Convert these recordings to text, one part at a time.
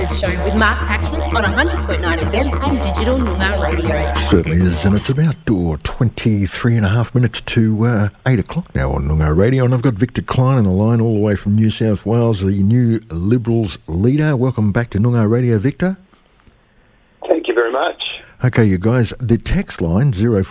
Breakfast Show with Mark Patrick on 100.9 FM and digital Noongar Radio. Certainly is, and it's about 23 and a half minutes to 8 o'clock now on Noongar Radio, and I've got Victor Klein on the line all the way from New South Wales, the new Liberals leader. Welcome back to Noongar Radio, Victor. Thank you very much. Okay, you guys, the text line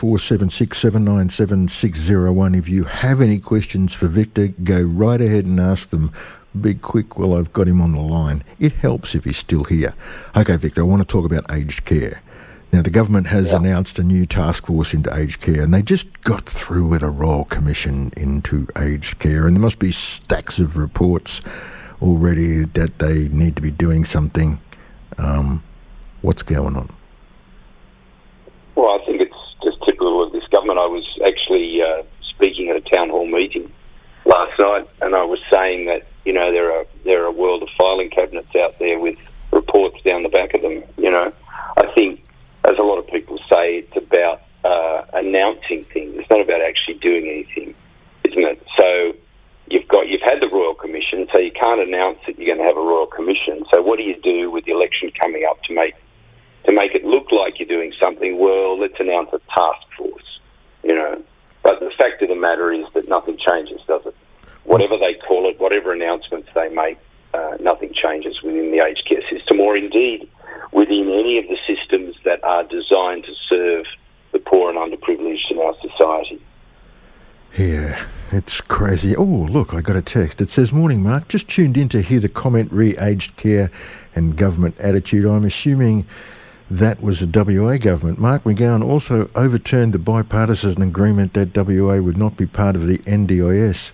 0476797601. If you have any questions for Victor, go right ahead and ask them. Be quick while I've got him on the line. It helps if he's still here. Okay, Victor, I want to talk about aged care. Now, the government has announced a new task force into aged care, and they just got through with a Royal Commission into aged care, and there must be stacks of reports already that they need to be doing something. What's going on? Well, I think it's just typical of this government. I was actually speaking at a town hall meeting last night, and I was saying that, you know, there are a world of filing cabinets out there with reports down the back of them. You know, I think, as a lot of people say, it's about announcing things. It's not about actually doing anything, isn't it? So you've had the Royal Commission, so you can't announce that you're going to have a Royal Commission. So what do you do with the election coming up to make it look like you're doing something? Well, let's announce a task force, you know. But the fact of the matter is that nothing changes, does it? Whatever they call it, whatever announcements they make, nothing changes within the aged care system, or indeed within any of the systems that are designed to serve the poor and underprivileged in our society. Yeah, it's crazy. Oh, look, I got a text. It says, "Morning, Mark. Just tuned in to hear the comment re aged care and government attitude. I'm assuming that was the WA government. Mark McGowan also overturned the bipartisan agreement that WA would not be part of the NDIS.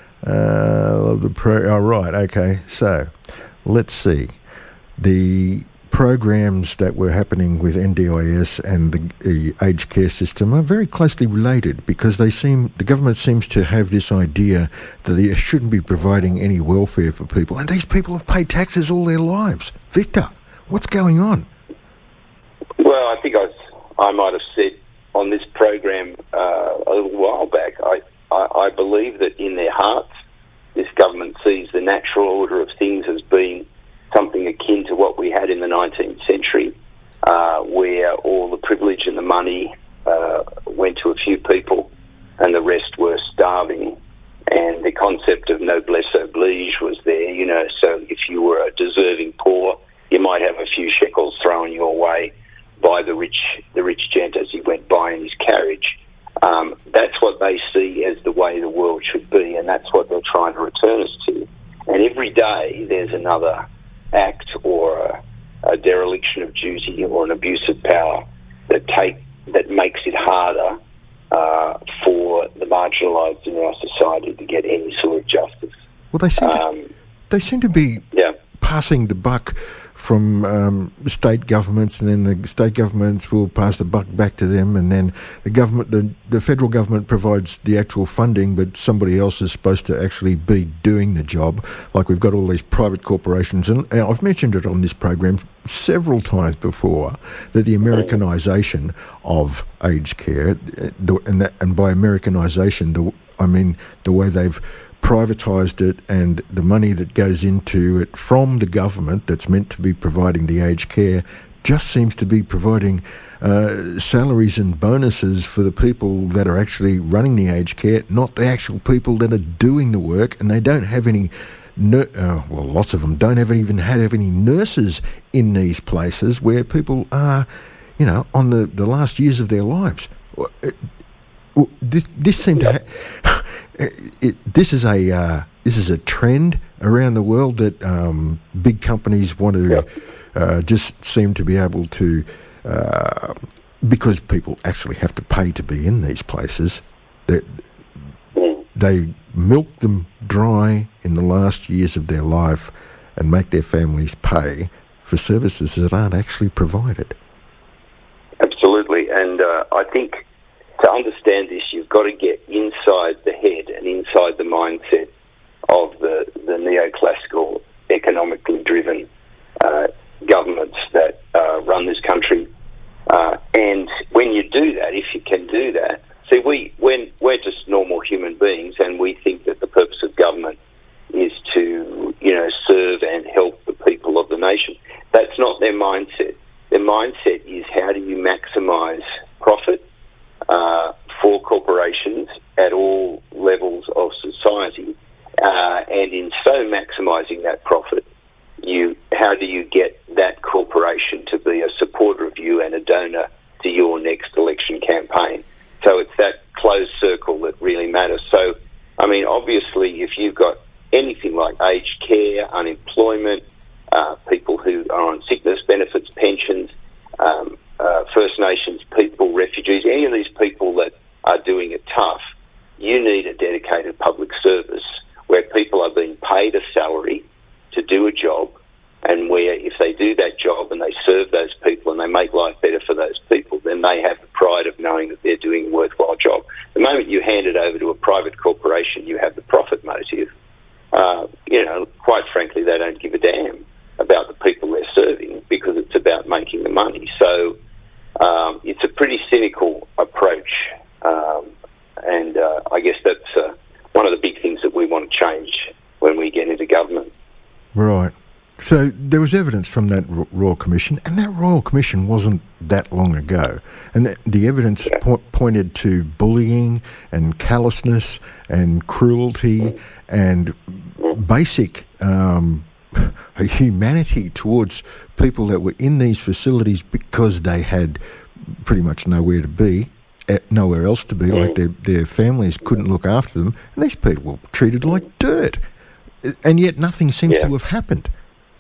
Right, okay. So, let's see. The programs that were happening with NDIS and the aged care system are very closely related, because the government seems to have this idea that they shouldn't be providing any welfare for people, and these people have paid taxes all their lives. Victor, what's going on?" Well, I think I might have said on this program a little while back, I believe that in their hearts, this government sees the natural order of things as being something akin to what we had in the 19th century, where all the privilege and the money went to a few people and the rest were starving. And the concept of noblesse oblige was there, you know, so if you were a deserving poor, you might have a few shekels thrown your way by the rich gent as he went by in his carriage. That's what they see as the way the world should be, and that's what they're trying to return us to. And every day there's another act or a dereliction of duty or an abuse of power that makes it harder for the marginalised in our society to get any sort of justice. Well, they seem to be passing the buck from state governments, and then the state governments will pass the buck back to them, and then the federal government provides the actual funding, but somebody else is supposed to actually be doing the job. Like, we've got all these private corporations, and I've mentioned it on this program several times before, that the Americanisation of aged care, and by Americanisation, I mean the way they've privatised it, and the money that goes into it from the government that's meant to be providing the aged care just seems to be providing salaries and bonuses for the people that are actually running the aged care, not the actual people that are doing the work. And they don't have any, lots of them don't even have any nurses in these places where people are, you know, on the last years of their lives. This seemed to this is a trend around the world that big companies want to just seem to be able to, because people actually have to pay to be in these places, that they milk them dry in the last years of their life and make their families pay for services that aren't actually provided. Absolutely, and I think to understand this, you've got to get inside the head and inside the mindset of the neoclassical, economically driven governments that run this country. And when you do that, if you can do that, see, we're just normal human beings, and we think that the purpose of government is to, you know, serve and help the people of the nation. That's not their mindset. Their mindset is how do you maximise profit for corporations at all levels of society, and in so maximising that profit, how do you get that corporation to be a supporter of you and a donor to your next election campaign? So it's that closed circle that really matters. So, I mean, obviously, if you've got anything like aged care, unemployment, people who are on sickness benefits, pensions, First Nations people, refugees, any of these people that are doing it tough, you need a dedicated public service where people are being paid a salary to do a job, and where if they do that job and they serve those people and they make life better for those people, then they have the pride of knowing that they're doing a worthwhile job. The moment you hand it over to a private corporation, you have the profit motive. Quite frankly, they don't give a damn about the people they're serving because it's about making the money. So it's a pretty cynical approach, and I guess that's one of the big things that we want to change when we get into government. Right. So there was evidence from that Royal Commission, and that Royal Commission wasn't that long ago. And the evidence pointed to bullying and callousness and cruelty and basic humanity towards people that were in these facilities because they had pretty much nowhere to be, nowhere else to be, like their families couldn't look after them, and these people were treated like dirt. And yet nothing seems to have happened.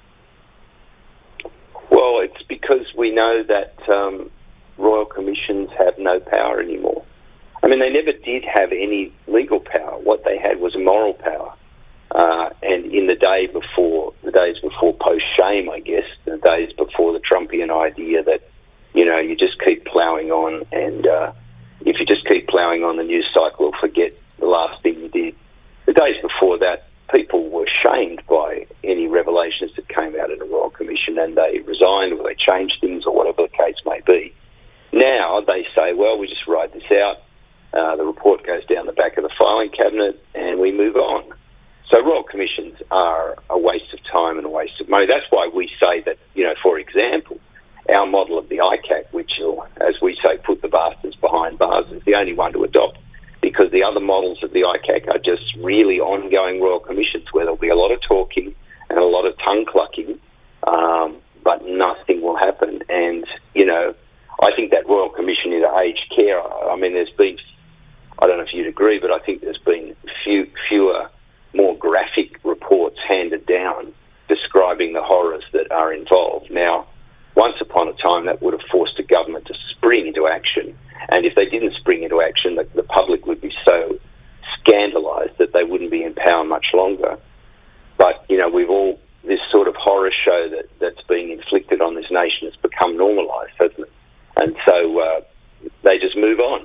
Well, it's because we know that Royal Commissions have no power anymore. I mean, they never did have any legal power. What they had was moral power. And in the days before post-shame, I guess, the days before the Trumpian idea that, you just keep ploughing on, and if you just keep ploughing on, the news cycle will forget the last thing you did. The days before that, people were shamed by any revelations that came out of the Royal Commission, and they resigned or they changed things or whatever the case may be. Now they say, well, we just ride this out. The report goes down the back of the filing cabinet and we move on. So Royal Commissions are a waste of time and a waste of money. That's why we say that, for example, our model of the ICAC, which will, as we say, put the bastards behind bars, is the only one to adopt, because the other models of the ICAC are just really ongoing Royal Commissions where there'll be a lot of talking and a lot of tongue clucking, but nothing will happen. And, I think that Royal Commission into aged care, I mean, there's been, I don't know if you'd agree, but I think there's been fewer, more graphic reports handed down describing the horrors that are involved. Now, once upon a time, that would have forced a government to spring into action. And if they didn't spring into action, the public would be so scandalised that they wouldn't be in power much longer. But, this sort of horror show that's being inflicted on this nation has become normalised, hasn't it? And so they just move on.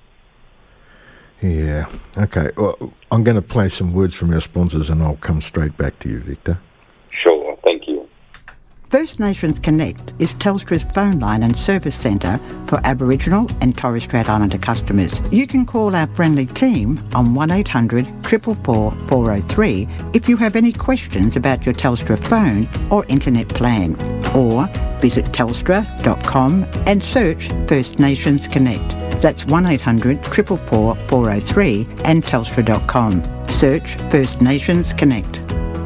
Yeah. Okay. Well, I'm going to play some words from our sponsors and I'll come straight back to you, Victor. Sure. Thank you. First Nations Connect is Telstra's phone line and service centre for Aboriginal and Torres Strait Islander customers. You can call our friendly team on 1800 444 403 if you have any questions about your Telstra phone or internet plan, or visit telstra.com and search First Nations Connect. That's 1800 444 403 and telstra.com. Search First Nations Connect.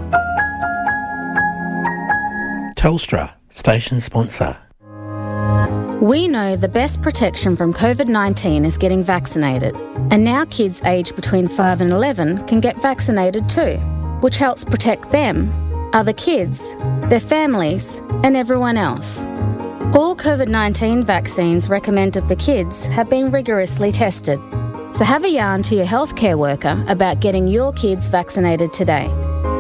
Telstra, station sponsor. We know the best protection from COVID-19 is getting vaccinated. And now kids aged between 5 and 11 can get vaccinated too, which helps protect them, other kids, their families, and everyone else. All COVID-19 vaccines recommended for kids have been rigorously tested. So have a yarn to your healthcare worker about getting your kids vaccinated today.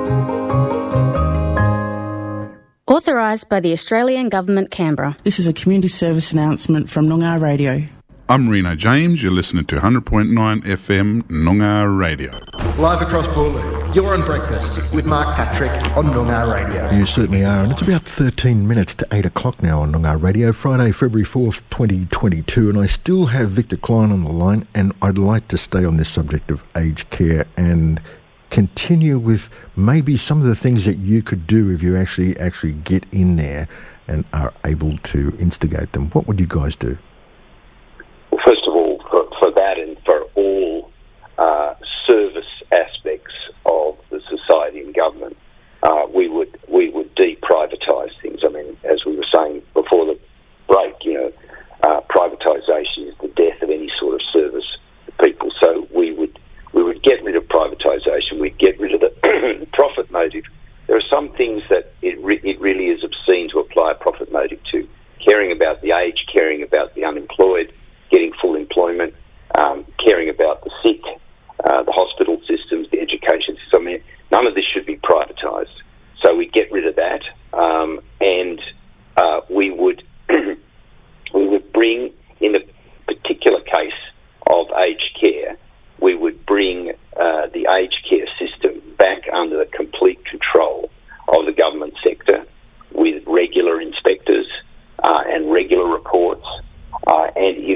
Authorised by the Australian Government, Canberra. This is a community service announcement from Noongar Radio. I'm Reno James. You're listening to 100.9 FM Noongar Radio. Live across Boolaloo, you're on Breakfast with Mark Patrick on Noongar Radio. You certainly are, and it's about 13 minutes to 8 o'clock now on Noongar Radio, Friday, February 4th, 2022, and I still have Victor Klein on the line, and I'd like to stay on this subject of aged care and continue with maybe some of the things that you could do if you actually get in there and are able to instigate them? What would you guys do? Well, first of all, for that and for all service aspects of the society and government, we would deprivatise things. I mean, as we were saying before the break, privatisation is the death of any sort of service to people. So we would get rid of privatisation. We'd get rid of the profit motive. There are some things that it really is obscene to apply a profit motive to. Caring about the aged, caring about the unemployed, getting full employment, caring about the sick, the hospital systems, the education system. I mean, none of this should be privatised. So we get rid of that, and we would bring, in the particular case of aged care, we would bring the aged care system back under the complete control of the government sector, with regular inspectors and regular reports. And if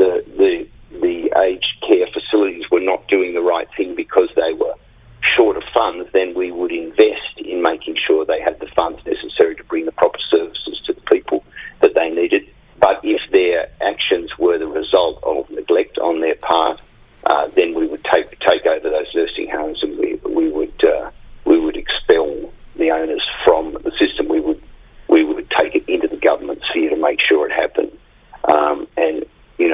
the aged care facilities were not doing the right thing because they were short of funds, then we would invest in making sure they had the funds necessary to bring the proper services to the people that they needed. But if their actions were the result of neglect on their part, then we would take over those nursing homes, and we would expel the owners from the system. We would take it into the government sphere to make sure it happened. And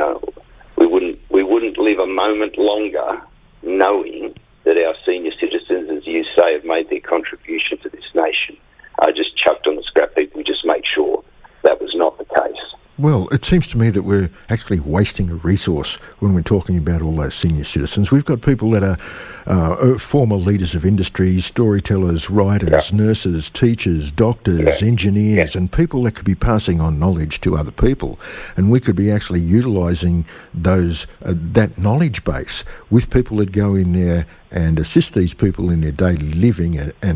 we wouldn't live a moment longer knowing that our senior citizens, as you say, have made their contribution to this nation, just chucked on the scrap heap. We just made sure that was not the case. Well, it seems to me that we're actually wasting a resource when we're talking about all those senior citizens. We've got people that are former leaders of industry, storytellers, writers, nurses, teachers, doctors, engineers, and people that could be passing on knowledge to other people. And we could be actually utilising those that knowledge base with people that go in there and assist these people in their daily living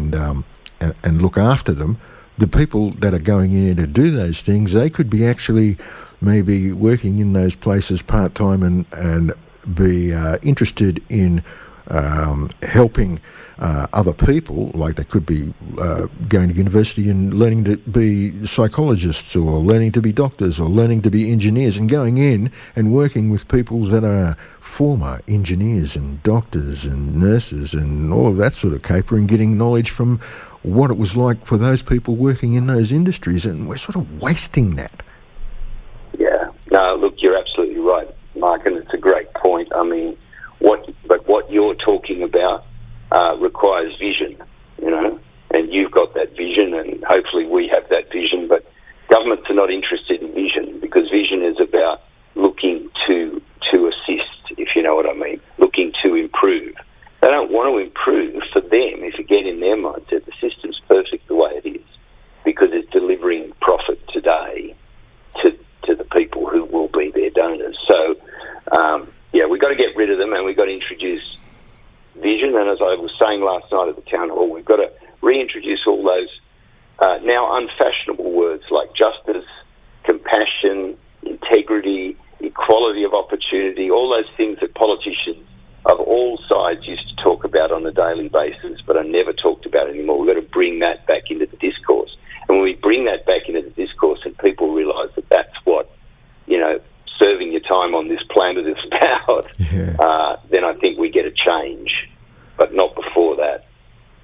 and look after them. The people that are going in to do those things, they could be actually maybe working in those places part-time and be interested in helping other people, like they could be going to university and learning to be psychologists or learning to be doctors or learning to be engineers, and going in and working with people that are former engineers and doctors and nurses and all of that sort of caper, and getting knowledge from what it was like for those people working in those industries, and we're sort of wasting that. Yeah. No, look, you're absolutely right, Mark, and it's a great point. I mean, what you're talking about requires vision, and you've got that vision, and hopefully we have that vision, but governments are not interested in vision, because vision is about looking to assist, if you know what I mean, looking to improve. They don't want to improve. For them, if you get in their mindset, the system's perfect the way it is, because it's delivering profit today to the people who will be their donors. So, we've got to get rid of them, and we've got to introduce vision. And as I was saying last night at the town hall, we've got to reintroduce all those now unfashionable words like justice, compassion, integrity, equality of opportunity, all those things that politicians of all sides used to talk about on a daily basis, but are never talked about anymore. We've got to bring that back into the discourse. And when we bring that back into the discourse and people realise that that's what, serving your time on this planet is about,